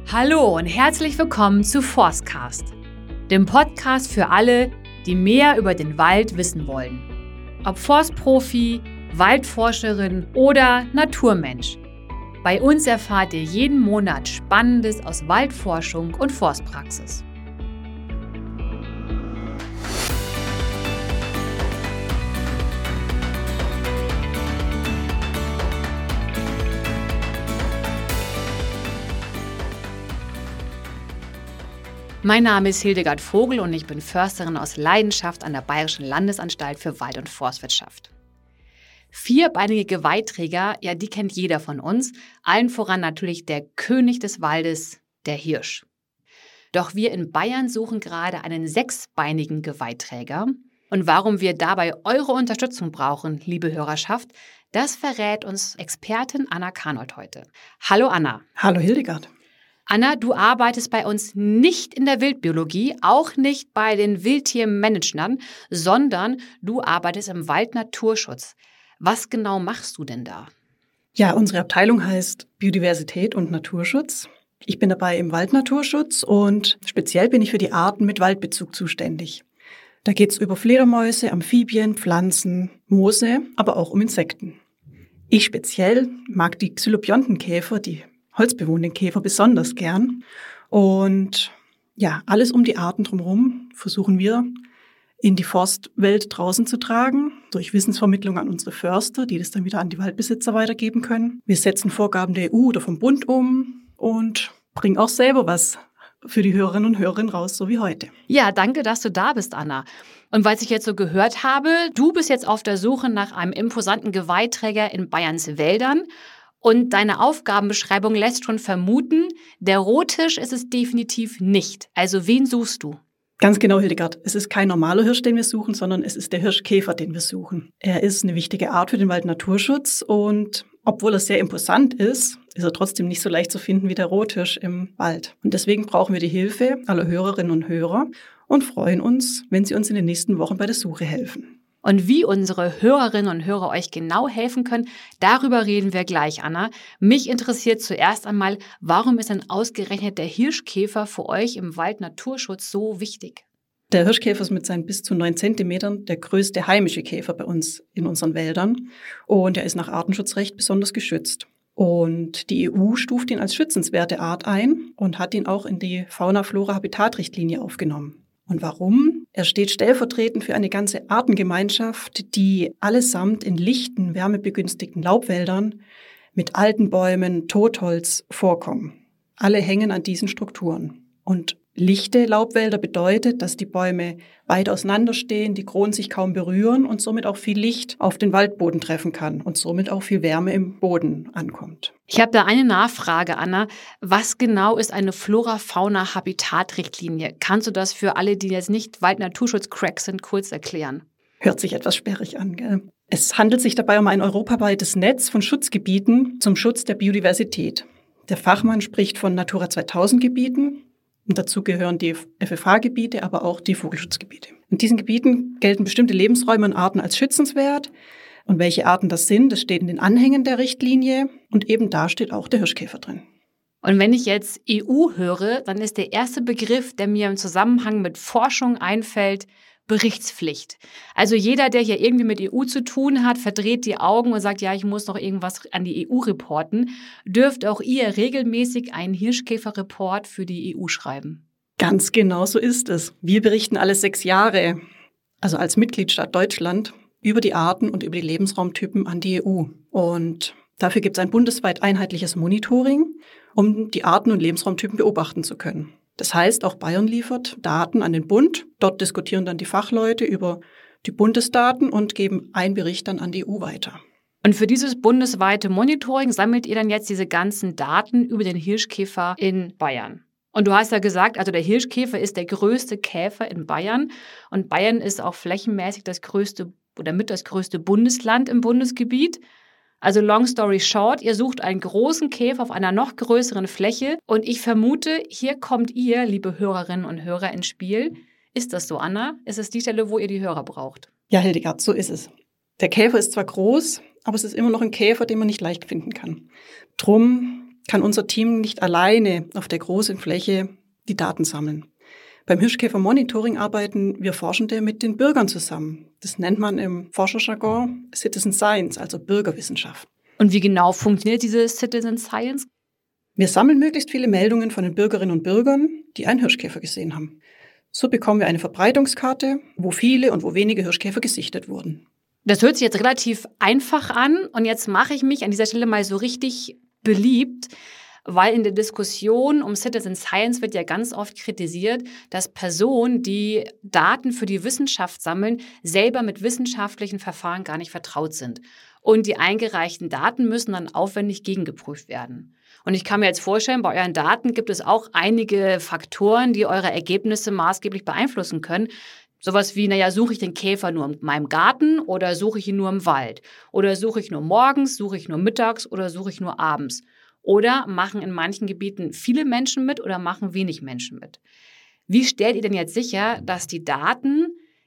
Hallo und herzlich willkommen zu Forstcast, dem Podcast für alle, die mehr über den Wald wissen wollen. Ob Forstprofi, Waldforscherin oder Naturmensch. Bei uns erfahrt ihr jeden Monat Spannendes aus Waldforschung und Forstpraxis. Mein Name ist Hildegard Vogel und ich bin Försterin aus Leidenschaft an der Bayerischen Landesanstalt für Wald- und Forstwirtschaft. Vierbeinige Geweihträger, ja, die kennt jeder von uns, allen voran natürlich der König des Waldes, der Hirsch. Doch wir in Bayern suchen gerade einen sechsbeinigen Geweihträger. Und warum wir dabei eure Unterstützung brauchen, liebe Hörerschaft, das verrät uns Expertin Anna Kahnold heute. Hallo Anna. Hallo Hildegard. Anna, du arbeitest bei uns nicht in der Wildbiologie, auch nicht bei den Wildtiermanagern, sondern du arbeitest im Waldnaturschutz. Was genau machst du denn da? Ja, unsere Abteilung heißt Biodiversität und Naturschutz. Ich bin dabei im Waldnaturschutz und speziell bin ich für die Arten mit Waldbezug zuständig. Da geht es über Fledermäuse, Amphibien, Pflanzen, Moose, aber auch um Insekten. Ich speziell mag die Xylobiontenkäfer, die holzbewohnenden Käfer, besonders gern. Und ja, alles um die Arten drumherum versuchen wir in die Forstwelt draußen zu tragen, durch Wissensvermittlung an unsere Förster, die das dann wieder an die Waldbesitzer weitergeben können. Wir setzen Vorgaben der EU oder vom Bund um und bringen auch selber was für die Hörerinnen und Hörer raus, so wie heute. Ja, danke, dass du da bist, Anna. Und was ich jetzt so gehört habe, du bist jetzt auf der Suche nach einem imposanten Geweihträger in Bayerns Wäldern. Und deine Aufgabenbeschreibung lässt schon vermuten, der Rothisch ist es definitiv nicht. Also wen suchst du? Ganz genau, Hildegard. Es ist kein normaler Hirsch, den wir suchen, sondern es ist der Hirschkäfer, den wir suchen. Er ist eine wichtige Art für den Waldnaturschutz und obwohl er sehr imposant ist er trotzdem nicht so leicht zu finden wie der Rothirsch im Wald. Und deswegen brauchen wir die Hilfe aller Hörerinnen und Hörer und freuen uns, wenn Sie uns in den nächsten Wochen bei der Suche helfen. Und wie unsere Hörerinnen und Hörer euch genau helfen können, darüber reden wir gleich, Anna. Mich interessiert zuerst einmal, warum ist denn ausgerechnet der Hirschkäfer für euch im Waldnaturschutz so wichtig? Der Hirschkäfer ist mit seinen bis zu 9 Zentimetern der größte heimische Käfer bei uns in unseren Wäldern. Und er ist nach Artenschutzrecht besonders geschützt. Und die EU stuft ihn als schützenswerte Art ein und hat ihn auch in die Fauna-Flora-Habitat-Richtlinie aufgenommen. Und warum? Er steht stellvertretend für eine ganze Artengemeinschaft, die allesamt in lichten, wärmebegünstigten Laubwäldern mit alten Bäumen, Totholz vorkommen. Alle hängen an diesen Strukturen. Und lichte Laubwälder bedeutet, dass die Bäume weit auseinanderstehen, die Kronen sich kaum berühren und somit auch viel Licht auf den Waldboden treffen kann und somit auch viel Wärme im Boden ankommt. Ich habe da eine Nachfrage, Anna. Was genau ist eine Flora-Fauna-Habitat-Richtlinie? Kannst du das für alle, die jetzt nicht Waldnaturschutz-Cracks sind, kurz erklären? Hört sich etwas sperrig an, gell? Es handelt sich dabei um ein europaweites Netz von Schutzgebieten zum Schutz der Biodiversität. Der Fachmann spricht von Natura 2000-Gebieten. Und dazu gehören die FFH-Gebiete, aber auch die Vogelschutzgebiete. In diesen Gebieten gelten bestimmte Lebensräume und Arten als schützenswert. Und welche Arten das sind, das steht in den Anhängen der Richtlinie. Und eben da steht auch der Hirschkäfer drin. Und wenn ich jetzt EU höre, dann ist der erste Begriff, der mir im Zusammenhang mit Forschung einfällt, Berichtspflicht. Also jeder, der hier irgendwie mit EU zu tun hat, verdreht die Augen und sagt, ja, ich muss noch irgendwas an die EU reporten. Dürft auch ihr regelmäßig einen Hirschkäferreport für die EU schreiben? Ganz genau so ist es. Wir berichten alle 6 Jahre, also als Mitgliedstaat Deutschland, über die Arten und über die Lebensraumtypen an die EU. Und dafür gibt es ein bundesweit einheitliches Monitoring, um die Arten und Lebensraumtypen beobachten zu können. Das heißt, auch Bayern liefert Daten an den Bund. Dort diskutieren dann die Fachleute über die Bundesdaten und geben einen Bericht dann an die EU weiter. Und für dieses bundesweite Monitoring sammelt ihr dann jetzt diese ganzen Daten über den Hirschkäfer in Bayern. Und du hast ja gesagt, also der Hirschkäfer ist der größte Käfer in Bayern. Und Bayern ist auch flächenmäßig das größte oder mit das größte Bundesland im Bundesgebiet. Also long story short, ihr sucht einen großen Käfer auf einer noch größeren Fläche und ich vermute, hier kommt ihr, liebe Hörerinnen und Hörer, ins Spiel. Ist das so, Anna? Ist es die Stelle, wo ihr die Hörer braucht? Ja, Hildegard, so ist es. Der Käfer ist zwar groß, aber es ist immer noch ein Käfer, den man nicht leicht finden kann. Drum kann unser Team nicht alleine auf der großen Fläche die Daten sammeln. Beim Hirschkäfer-Monitoring arbeiten wir Forschende mit den Bürgern zusammen. Das nennt man im Forscherjargon Citizen Science, also Bürgerwissenschaft. Und wie genau funktioniert diese Citizen Science? Wir sammeln möglichst viele Meldungen von den Bürgerinnen und Bürgern, die einen Hirschkäfer gesehen haben. So bekommen wir eine Verbreitungskarte, wo viele und wo wenige Hirschkäfer gesichtet wurden. Das hört sich jetzt relativ einfach an und jetzt mache ich mich an dieser Stelle mal so richtig beliebt, weil in der Diskussion um Citizen Science wird ja ganz oft kritisiert, dass Personen, die Daten für die Wissenschaft sammeln, selber mit wissenschaftlichen Verfahren gar nicht vertraut sind. Und die eingereichten Daten müssen dann aufwendig gegengeprüft werden. Und ich kann mir jetzt vorstellen, bei euren Daten gibt es auch einige Faktoren, die eure Ergebnisse maßgeblich beeinflussen können. Sowas wie, suche ich den Käfer nur in meinem Garten oder suche ich ihn nur im Wald? Oder suche ich nur morgens, suche ich nur mittags oder suche ich nur abends? Oder machen in manchen Gebieten viele Menschen mit oder machen wenig Menschen mit? Wie stellt ihr denn jetzt sicher, dass die Daten,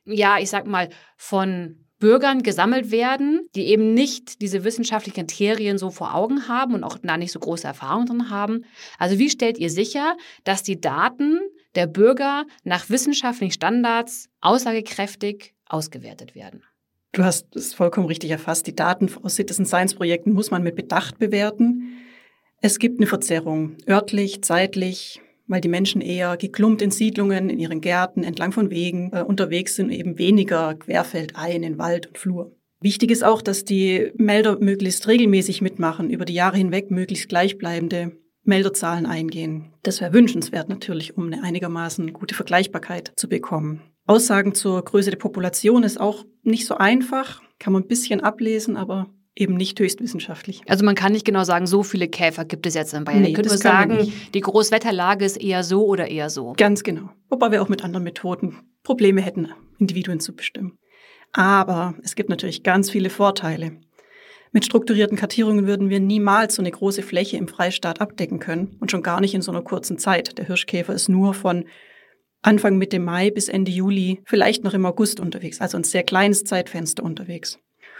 von Bürgern gesammelt werden, die eben nicht diese wissenschaftlichen Kriterien so vor Augen haben und auch da nicht so große Erfahrung drin haben? Also wie stellt ihr sicher, dass die Daten der Bürger nach wissenschaftlichen Standards aussagekräftig ausgewertet werden? Du hast es vollkommen richtig erfasst. Die Daten aus Citizen Science Projekten muss man mit Bedacht bewerten. Es gibt eine Verzerrung, örtlich, zeitlich, weil die Menschen eher geklumpt in Siedlungen, in ihren Gärten, entlang von Wegen unterwegs sind, eben weniger querfeldein in Wald und Flur. Wichtig ist auch, dass die Melder möglichst regelmäßig mitmachen, über die Jahre hinweg möglichst gleichbleibende Melderzahlen eingehen. Das wäre wünschenswert natürlich, um eine einigermaßen gute Vergleichbarkeit zu bekommen. Aussagen zur Größe der Population ist auch nicht so einfach, kann man ein bisschen ablesen, aber eben nicht höchstwissenschaftlich. Also man kann nicht genau sagen, so viele Käfer gibt es jetzt in Bayern. Ihr könnt nur sagen, die Großwetterlage ist eher so oder eher so. Ganz genau. Wobei wir auch mit anderen Methoden Probleme hätten, Individuen zu bestimmen. Aber es gibt natürlich ganz viele Vorteile. Mit strukturierten Kartierungen würden wir niemals so eine große Fläche im Freistaat abdecken können und schon gar nicht in so einer kurzen Zeit. Der Hirschkäfer ist nur von Anfang Mitte Mai bis Ende Juli, vielleicht noch im August unterwegs, also ein sehr kleines Zeitfenster unterwegs.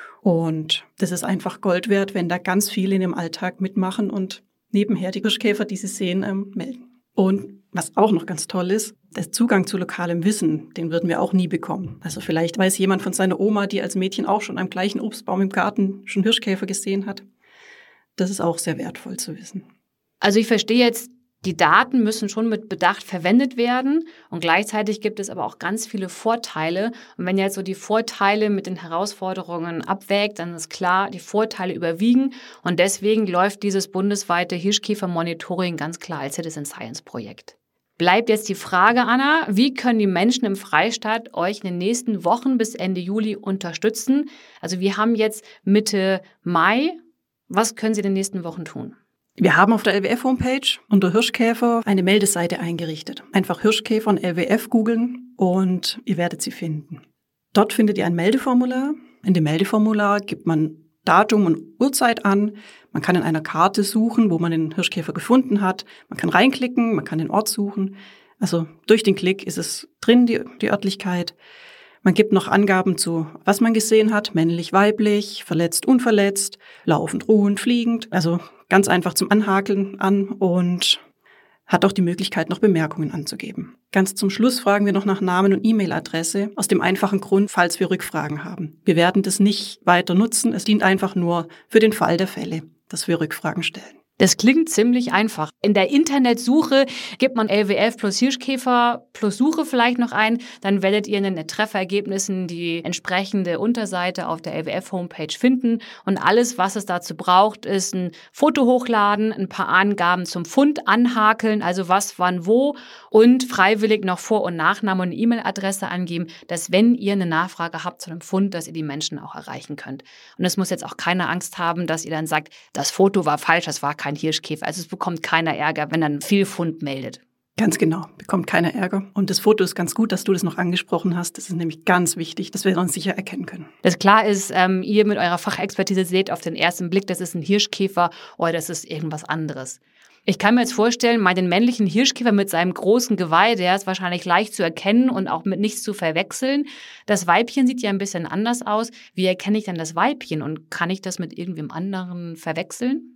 Und das ist einfach Gold wert, wenn da ganz viele in dem Alltag mitmachen und nebenher die Hirschkäfer, die sie sehen, melden. Und was auch noch ganz toll ist, der Zugang zu lokalem Wissen, den würden wir auch nie bekommen. Also vielleicht weiß jemand von seiner Oma, die als Mädchen auch schon am gleichen Obstbaum im Garten schon Hirschkäfer gesehen hat. Das ist auch sehr wertvoll zu wissen. Also ich verstehe jetzt, die Daten müssen schon mit Bedacht verwendet werden und gleichzeitig gibt es aber auch ganz viele Vorteile. Und wenn ihr jetzt so die Vorteile mit den Herausforderungen abwägt, dann ist klar, die Vorteile überwiegen und deswegen läuft dieses bundesweite Hirschkäfer-Monitoring ganz klar als Citizen Science Projekt. Bleibt jetzt die Frage, Anna, wie können die Menschen im Freistaat euch in den nächsten Wochen bis Ende Juli unterstützen? Also wir haben jetzt Mitte Mai. Was können sie in den nächsten Wochen tun? Wir haben auf der LWF-Homepage unter Hirschkäfer eine Meldeseite eingerichtet. Einfach Hirschkäfer und LWF googeln und ihr werdet sie finden. Dort findet ihr ein Meldeformular. In dem Meldeformular gibt man Datum und Uhrzeit an. Man kann in einer Karte suchen, wo man den Hirschkäfer gefunden hat. Man kann reinklicken, man kann den Ort suchen. Also durch den Klick ist es drin, die Örtlichkeit. Man gibt noch Angaben zu, was man gesehen hat, männlich, weiblich, verletzt, unverletzt, laufend, ruhend, fliegend. Also ganz einfach zum Anhakeln an und hat auch die Möglichkeit, noch Bemerkungen anzugeben. Ganz zum Schluss fragen wir noch nach Namen und E-Mail-Adresse, aus dem einfachen Grund, falls wir Rückfragen haben. Wir werden das nicht weiter nutzen, es dient einfach nur für den Fall der Fälle, dass wir Rückfragen stellen. Das klingt ziemlich einfach. In der Internetsuche gibt man LWF plus Hirschkäfer plus Suche vielleicht noch ein. Dann werdet ihr in den Trefferergebnissen die entsprechende Unterseite auf der LWF-Homepage finden. Und alles, was es dazu braucht, ist ein Foto hochladen, ein paar Angaben zum Fund anhakeln, also was, wann, wo und freiwillig noch Vor- und Nachname und eine E-Mail-Adresse angeben, dass wenn ihr eine Nachfrage habt zu einem Fund, dass ihr die Menschen auch erreichen könnt. Und es muss jetzt auch keine Angst haben, dass ihr dann sagt, das Foto war falsch, das war kein Hirschkäfer. Also es bekommt keiner Ärger, wenn dann viel Fund meldet. Ganz genau, bekommt keiner Ärger. Und das Foto ist ganz gut, dass du das noch angesprochen hast. Das ist nämlich ganz wichtig, dass wir uns sicher erkennen können. Das klar ist, ihr mit eurer Fachexpertise seht auf den ersten Blick, das ist ein Hirschkäfer oder das ist irgendwas anderes. Ich kann mir jetzt vorstellen, den männlichen Hirschkäfer mit seinem großen Geweih, der ist wahrscheinlich leicht zu erkennen und auch mit nichts zu verwechseln. Das Weibchen sieht ja ein bisschen anders aus. Wie erkenne ich denn das Weibchen und kann ich das mit irgendwem anderen verwechseln?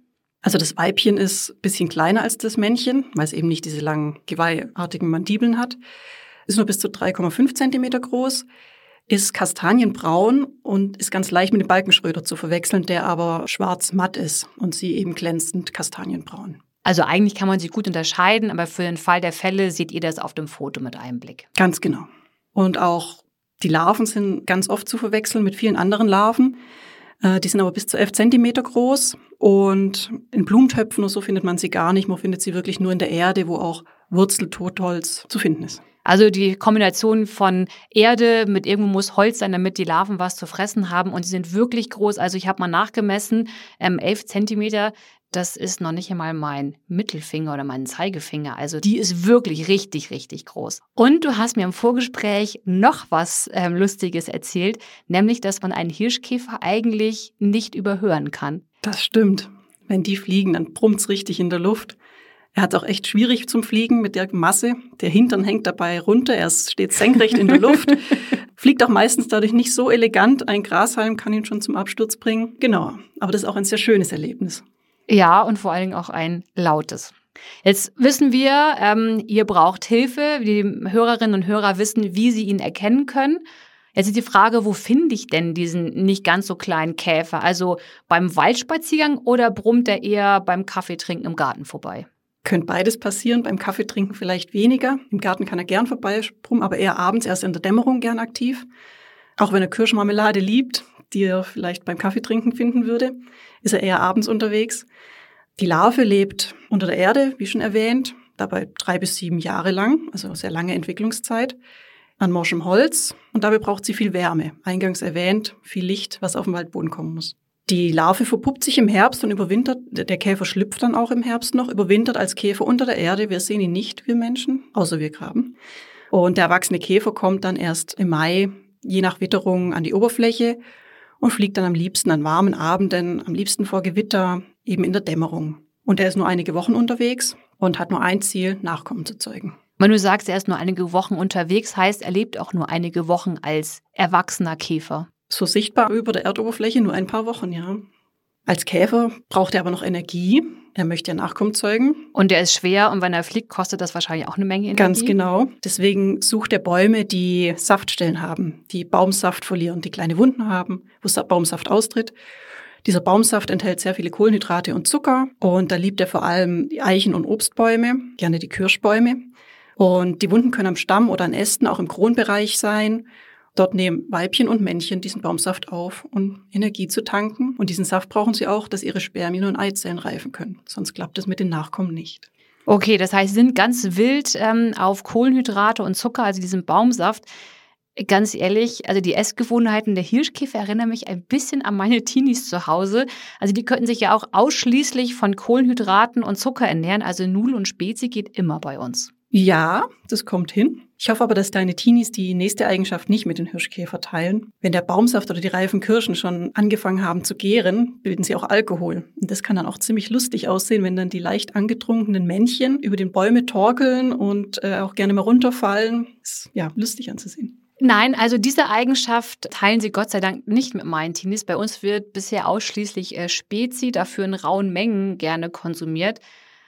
Also das Weibchen ist ein bisschen kleiner als das Männchen, weil es eben nicht diese langen, geweihartigen Mandibeln hat. Ist nur bis zu 3,5 Zentimeter groß, ist kastanienbraun und ist ganz leicht mit dem Balkenschröter zu verwechseln, der aber schwarz-matt ist und sie eben glänzend kastanienbraun. Also eigentlich kann man sie gut unterscheiden, aber für den Fall der Fälle seht ihr das auf dem Foto mit einem Blick. Ganz genau. Und auch die Larven sind ganz oft zu verwechseln mit vielen anderen Larven. Die sind aber bis zu 11 Zentimeter groß und in Blumentöpfen oder so findet man sie gar nicht. Man findet sie wirklich nur in der Erde, wo auch Wurzeltotholz zu finden ist. Also die Kombination von Erde mit irgendwo muss Holz sein, damit die Larven was zu fressen haben. Und die sind wirklich groß. Also ich habe mal nachgemessen, 11 Zentimeter, das ist noch nicht einmal mein Mittelfinger oder mein Zeigefinger. Also die ist wirklich richtig, richtig groß. Und du hast mir im Vorgespräch noch was Lustiges erzählt, nämlich, dass man einen Hirschkäfer eigentlich nicht überhören kann. Das stimmt. Wenn die fliegen, dann brummt's richtig in der Luft. Er hat auch echt schwierig zum Fliegen mit der Masse. Der Hintern hängt dabei runter, er steht senkrecht in der Luft. Fliegt auch meistens dadurch nicht so elegant. Ein Grashalm kann ihn schon zum Absturz bringen. Genau, aber das ist auch ein sehr schönes Erlebnis. Ja, und vor allen Dingen auch ein lautes. Jetzt wissen wir, ihr braucht Hilfe. Die Hörerinnen und Hörer wissen, wie sie ihn erkennen können. Jetzt ist die Frage, wo finde ich denn diesen nicht ganz so kleinen Käfer? Also beim Waldspaziergang oder brummt er eher beim Kaffeetrinken im Garten vorbei? Könnte beides passieren, beim Kaffeetrinken vielleicht weniger. Im Garten kann er gern vorbeibrummen, aber eher abends, erst in der Dämmerung gern aktiv. Auch wenn er Kirschmarmelade liebt, die er vielleicht beim Kaffeetrinken finden würde, ist er eher abends unterwegs. Die Larve lebt unter der Erde, wie schon erwähnt, dabei 3 bis 7 Jahre lang, also sehr lange Entwicklungszeit, an morschem Holz. Und dabei braucht sie viel Wärme. Eingangs erwähnt, viel Licht, was auf den Waldboden kommen muss. Die Larve verpuppt sich im Herbst und überwintert. Der Käfer schlüpft dann auch im Herbst noch, überwintert als Käfer unter der Erde. Wir sehen ihn nicht, wir Menschen, außer wir graben. Und der erwachsene Käfer kommt dann erst im Mai, je nach Witterung, an die Oberfläche und fliegt dann am liebsten an warmen Abenden, am liebsten vor Gewitter, eben in der Dämmerung. Und er ist nur einige Wochen unterwegs und hat nur ein Ziel, Nachkommen zu zeugen. Wenn du sagst, er ist nur einige Wochen unterwegs, heißt, er lebt auch nur einige Wochen als erwachsener Käfer. So sichtbar über der Erdoberfläche nur ein paar Wochen, ja. Als Käfer braucht er aber noch Energie. Er möchte ja Nachkommen zeugen. Und er ist schwer und wenn er fliegt, kostet das wahrscheinlich auch eine Menge Energie. Ganz genau. Deswegen sucht er Bäume, die Saftstellen haben, die Baumsaft verlieren, die kleine Wunden haben, wo Baumsaft austritt. Dieser Baumsaft enthält sehr viele Kohlenhydrate und Zucker. Und da liebt er vor allem die Eichen- und Obstbäume, gerne die Kirschbäume. Und die Wunden können am Stamm oder an Ästen, auch im Kronbereich sein. Dort nehmen Weibchen und Männchen diesen Baumsaft auf, um Energie zu tanken. Und diesen Saft brauchen sie auch, dass ihre Spermien und Eizellen reifen können. Sonst klappt es mit den Nachkommen nicht. Okay, das heißt, sie sind ganz wild auf Kohlenhydrate und Zucker, also diesen Baumsaft. Ganz ehrlich, also die Essgewohnheiten der Hirschkäfer erinnern mich ein bisschen an meine Teenies zu Hause. Also die könnten sich ja auch ausschließlich von Kohlenhydraten und Zucker ernähren. Also Nudel und Spezi geht immer bei uns. Ja, das kommt hin. Ich hoffe aber, dass deine Teenies die nächste Eigenschaft nicht mit den Hirschkäfer teilen. Wenn der Baumsaft oder die reifen Kirschen schon angefangen haben zu gären, bilden sie auch Alkohol. Und das kann dann auch ziemlich lustig aussehen, wenn dann die leicht angetrunkenen Männchen über den Bäume torkeln und auch gerne mal runterfallen. Ist ja lustig anzusehen. Nein, also diese Eigenschaft teilen sie Gott sei Dank nicht mit meinen Teenies. Bei uns wird bisher ausschließlich Spezi, dafür in rauen Mengen gerne konsumiert.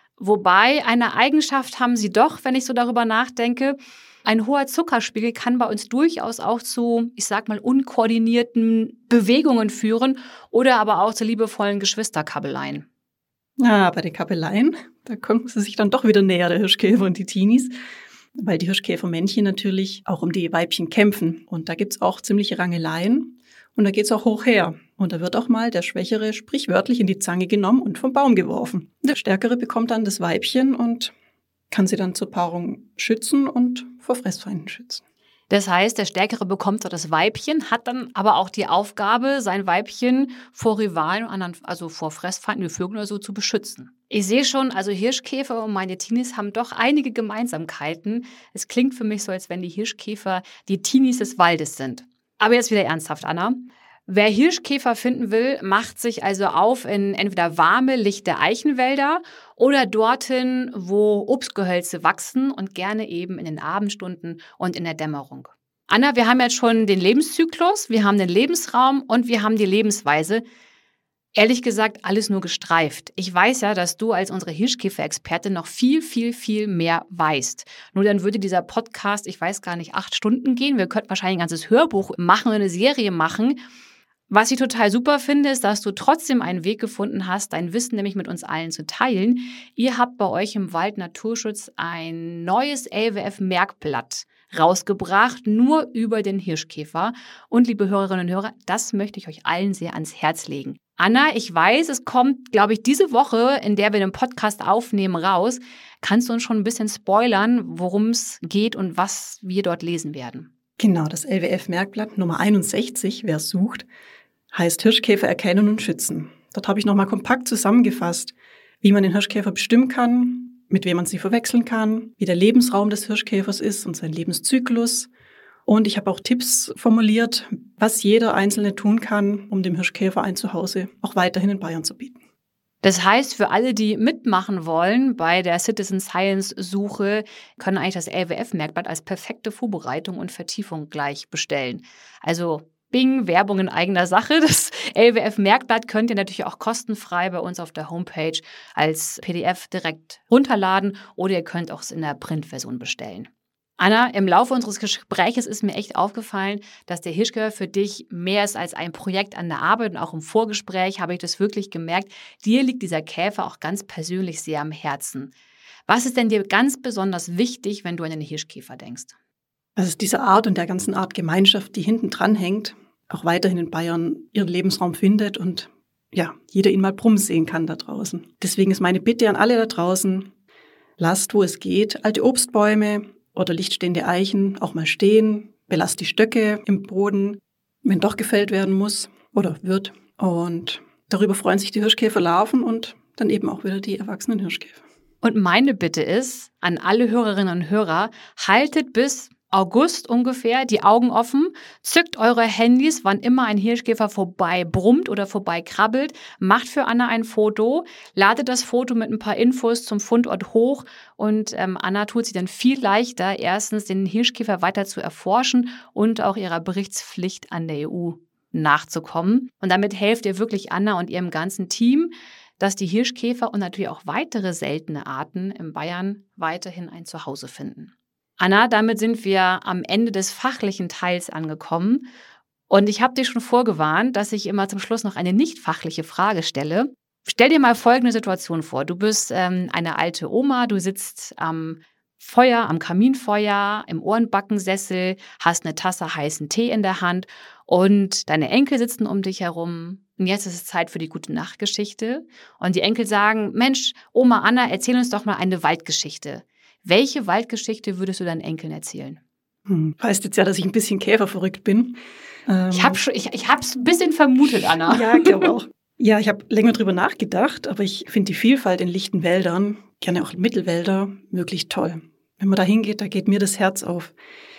Wobei eine Eigenschaft haben sie doch, wenn ich so darüber nachdenke. Ein hoher Zuckerspiegel kann bei uns durchaus auch zu, ich sag mal, unkoordinierten Bewegungen führen oder aber auch zu liebevollen Geschwisterkabbeleien. Ja, bei den Kabbeleien, da kommen sie sich dann doch wieder näher, der Hirschkäfer und die Teenies. Weil die Hirschkäfermännchen natürlich auch um die Weibchen kämpfen. Und da gibt's auch ziemliche Rangeleien. Und da geht's auch hoch her. Und da wird auch mal der Schwächere sprichwörtlich in die Zange genommen und vom Baum geworfen. Der Stärkere bekommt dann das Weibchen und kann sie dann zur Paarung schützen und vor Fressfeinden schützen. Das heißt, der Stärkere bekommt zwar das Weibchen, hat dann aber auch die Aufgabe, sein Weibchen vor Rivalen, also vor Fressfeinden wie Vögeln oder so, zu beschützen. Ich sehe schon, also Hirschkäfer und meine Teenies haben doch einige Gemeinsamkeiten. Es klingt für mich so, als wenn die Hirschkäfer die Teenies des Waldes sind. Aber jetzt wieder ernsthaft, Anna. Wer Hirschkäfer finden will, macht sich also auf in entweder warme, lichte Eichenwälder oder dorthin, wo Obstgehölze wachsen und gerne eben in den Abendstunden und in der Dämmerung. Anna, wir haben jetzt schon den Lebenszyklus, wir haben den Lebensraum und wir haben die Lebensweise. Ehrlich gesagt, alles nur gestreift. Ich weiß ja, dass du als unsere Hirschkäfer-Expertin noch viel, viel, viel mehr weißt. Nur dann würde dieser Podcast, ich weiß gar nicht, 8 Stunden gehen. Wir könnten wahrscheinlich ein ganzes Hörbuch machen oder eine Serie machen. Was ich total super finde, ist, dass du trotzdem einen Weg gefunden hast, dein Wissen nämlich mit uns allen zu teilen. Ihr habt bei euch im Wald Naturschutz ein neues LWF-Merkblatt rausgebracht, nur über den Hirschkäfer. Und liebe Hörerinnen und Hörer, das möchte ich euch allen sehr ans Herz legen. Anna, ich weiß, es kommt, glaube ich, diese Woche, in der wir den Podcast aufnehmen, raus. Kannst du uns schon ein bisschen spoilern, worum es geht und was wir dort lesen werden? Genau, das LWF-Merkblatt Nummer 61, wer es sucht, heißt Hirschkäfer erkennen und schützen. Dort habe ich nochmal kompakt zusammengefasst, wie man den Hirschkäfer bestimmen kann, mit wem man sie verwechseln kann, wie der Lebensraum des Hirschkäfers ist und sein Lebenszyklus. Und ich habe auch Tipps formuliert, was jeder Einzelne tun kann, um dem Hirschkäfer ein Zuhause auch weiterhin in Bayern zu bieten. Das heißt, für alle, die mitmachen wollen bei der Citizen Science Suche, können eigentlich das LWF-Merkblatt als perfekte Vorbereitung und Vertiefung gleich bestellen. Also Bing, Werbung in eigener Sache. Das LWF-Merkblatt könnt ihr natürlich auch kostenfrei bei uns auf der Homepage als PDF direkt runterladen oder ihr könnt auch es in der Printversion bestellen. Anna, im Laufe unseres Gespräches ist mir echt aufgefallen, dass der Hirschkäfer für dich mehr ist als ein Projekt an der Arbeit und auch im Vorgespräch habe ich das wirklich gemerkt. Dir liegt dieser Käfer auch ganz persönlich sehr am Herzen. Was ist denn dir ganz besonders wichtig, wenn du an den Hirschkäfer denkst? Dass es diese Art und der ganzen Art Gemeinschaft, die hinten dran hängt, auch weiterhin in Bayern ihren Lebensraum findet und ja, jeder ihn mal brummen sehen kann da draußen. Deswegen ist meine Bitte an alle da draußen, lasst, wo es geht, alte Obstbäume oder lichtstehende Eichen auch mal stehen, belasst die Stöcke im Boden, wenn doch gefällt werden muss oder wird. Und darüber freuen sich die Hirschkäferlarven und dann eben auch wieder die erwachsenen Hirschkäfer. Und meine Bitte ist an alle Hörerinnen und Hörer, haltet bis August ungefähr die Augen offen, zückt eure Handys, wann immer ein Hirschkäfer vorbei brummt oder vorbei krabbelt, macht für Anna ein Foto, ladet das Foto mit ein paar Infos zum Fundort hoch und Anna tut sich dann viel leichter, erstens den Hirschkäfer weiter zu erforschen und auch ihrer Berichtspflicht an der EU nachzukommen. Und damit helft ihr wirklich Anna und ihrem ganzen Team, dass die Hirschkäfer und natürlich auch weitere seltene Arten in Bayern weiterhin ein Zuhause finden. Anna, damit sind wir am Ende des fachlichen Teils angekommen. Und ich habe dir schon vorgewarnt, dass ich immer zum Schluss noch eine nicht fachliche Frage stelle. Stell dir mal folgende Situation vor. Du bist eine alte Oma, du sitzt am Feuer, am Kaminfeuer, im Ohrenbackensessel, hast eine Tasse heißen Tee in der Hand und deine Enkel sitzen um dich herum. Und jetzt ist es Zeit für die Gute-Nacht-Geschichte. Und die Enkel sagen, Mensch, Oma Anna, erzähl uns doch mal eine Waldgeschichte. Welche Waldgeschichte würdest du deinen Enkeln erzählen? Heißt jetzt ja, dass ich ein bisschen käferverrückt bin. Ich hab's ein bisschen vermutet, Anna. Ja, ich glaube auch. Ja, ich habe länger drüber nachgedacht, aber ich finde die Vielfalt in lichten Wäldern, gerne auch Mittelwälder, wirklich toll. Wenn man da hingeht, da geht mir das Herz auf.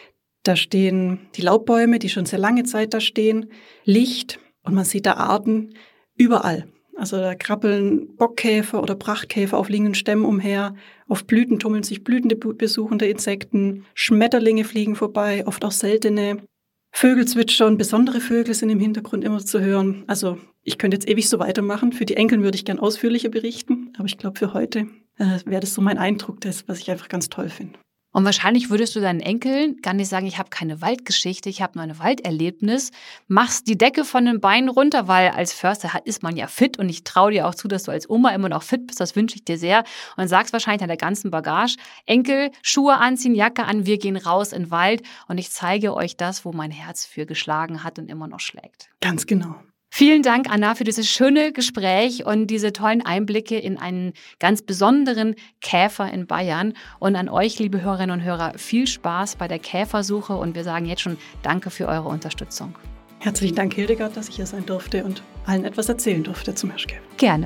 Da stehen die Laubbäume, die schon sehr lange Zeit da stehen, Licht und man sieht da Arten überall. Also da krabbeln Bockkäfer oder Prachtkäfer auf liegenden Stämmen umher. Auf Blüten tummeln sich blühende besuchende Insekten. Schmetterlinge fliegen vorbei, oft auch seltene. Vögel zwitschern, besondere Vögel sind im Hintergrund immer zu hören. Also ich könnte jetzt ewig so weitermachen. Für die Enkel würde ich gern ausführlicher berichten. Aber ich glaube, für heute wäre das so mein Eindruck, das, was ich einfach ganz toll finde. Und wahrscheinlich würdest du deinen Enkeln gar nicht sagen, ich habe keine Waldgeschichte, ich habe nur ein Walderlebnis. Machst die Decke von den Beinen runter, weil als Förster ist man ja fit und ich traue dir auch zu, dass du als Oma immer noch fit bist, das wünsche ich dir sehr. Und sagst wahrscheinlich an der ganzen Bagage, Enkel, Schuhe anziehen, Jacke an, wir gehen raus in den Wald und ich zeige euch das, wo mein Herz für geschlagen hat und immer noch schlägt. Ganz genau. Vielen Dank, Anna, für dieses schöne Gespräch und diese tollen Einblicke in einen ganz besonderen Käfer in Bayern. Und an euch, liebe Hörerinnen und Hörer, viel Spaß bei der Käfersuche und wir sagen jetzt schon Danke für eure Unterstützung. Herzlichen Dank, Hildegard, dass ich hier sein durfte und allen etwas erzählen durfte zum Hirschkäfer. Gerne.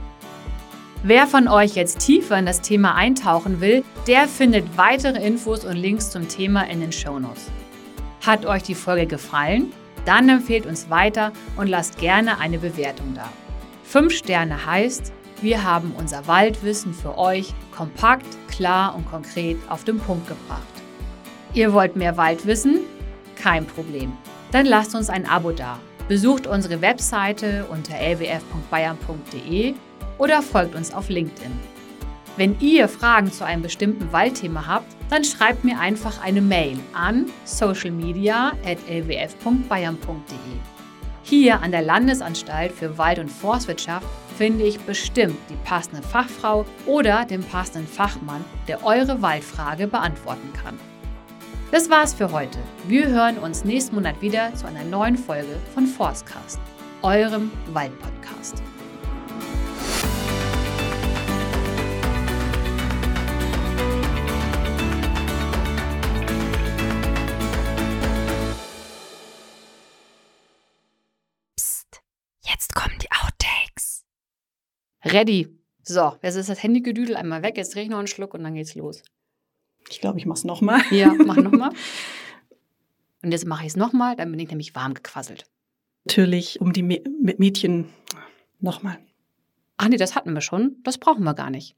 Wer von euch jetzt tiefer in das Thema eintauchen will, der findet weitere Infos und Links zum Thema in den Shownotes. Hat euch die Folge gefallen? Dann empfehlt uns weiter und lasst gerne eine Bewertung da. 5 Sterne heißt, wir haben unser Waldwissen für euch kompakt, klar und konkret auf den Punkt gebracht. Ihr wollt mehr Waldwissen? Kein Problem. Dann lasst uns ein Abo da. Besucht unsere Webseite unter lwf.bayern.de oder folgt uns auf LinkedIn. Wenn ihr Fragen zu einem bestimmten Waldthema habt, dann schreibt mir einfach eine Mail an socialmedia@lwf.bayern.de. Hier an der Landesanstalt für Wald- und Forstwirtschaft finde ich bestimmt die passende Fachfrau oder den passenden Fachmann, der eure Waldfrage beantworten kann. Das war's für heute. Wir hören uns nächsten Monat wieder zu einer neuen Folge von Forstcast, eurem Waldpodcast. Psst, jetzt kommen die Outtakes. Ready. So, jetzt ist das Handygedüdel einmal weg, jetzt drehe ich noch einen Schluck und dann geht's los. Ich glaube, ich mache es nochmal. Ja, mach nochmal. Und jetzt mache ich es nochmal, dann bin ich nämlich warm gequasselt. Natürlich um die Mädchen nochmal. Ach nee, das hatten wir schon. Das brauchen wir gar nicht.